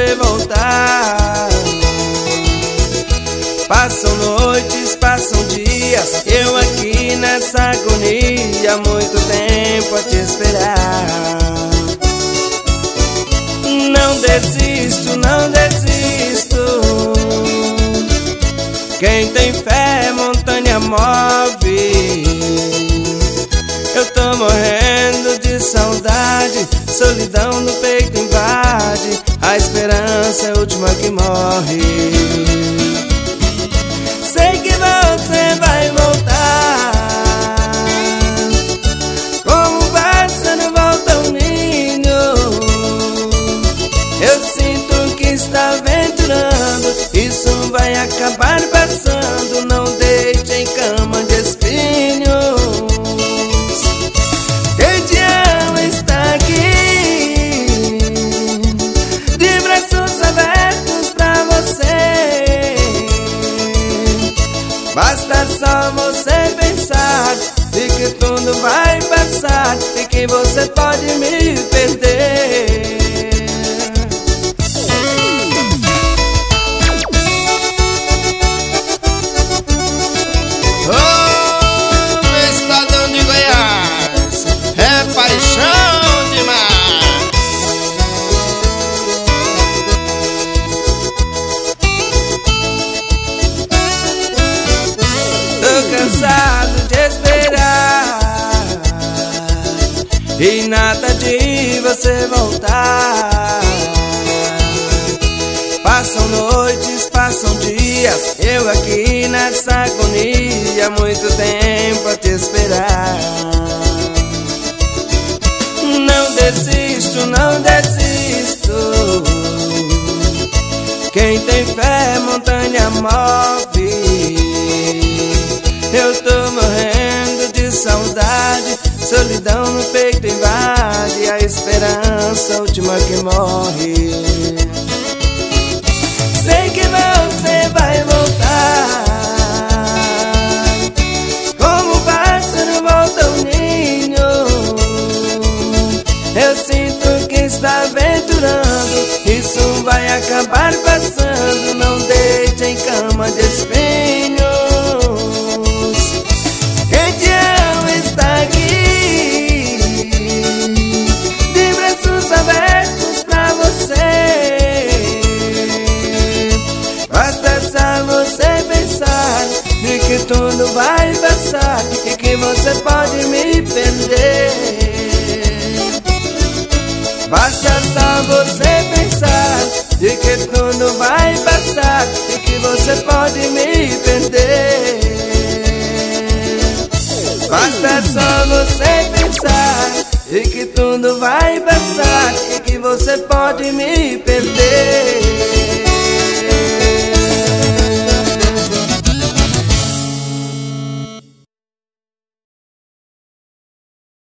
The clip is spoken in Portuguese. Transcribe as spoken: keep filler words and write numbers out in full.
você voltar. Passam noites, passam dias, eu aqui nessa agonia, muito tempo a te esperar. Não desisto, não desisto. Quem tem fé, montanha move. Eu tô morrendo de saudade, solidão no peito invade. A esperança é a última que morre. Sei que você vai voltar, como um pássaro volta ao ninho. Eu sinto que está aventurando, isso vai acabar passando. Não deite em cama de espinhos. Quem te ama está aqui, de braços abertos pra você. Basta só você pensar de que tudo vai passar e que você pode me perder. Oh, meu estadão de Goiás, é paixão demais. Tô cansado de esperar e nada de você voltar. Passam noites, passam dias, eu aqui nessa agonia, muito tempo a te esperar. Não desisto, não desisto. Quem tem fé, montanha move. Eu tô morrendo de saudade, solidão no peito invade. A esperança, a última que morre. Sei que você vai voltar, como um pássaro volta ao ninho. Eu sinto que está aventurando, isso vai acabar passando. Não deite em cama de espinhos. Quem te ama está aqui, de braços abertos pra você. Basta só você pensar de que tudo vai passar e que você pode me perder. Basta só você pensar de que tudo vai passar e que você pode me perder. Basta só você pensar de que tudo vai passar e que você pode me perder.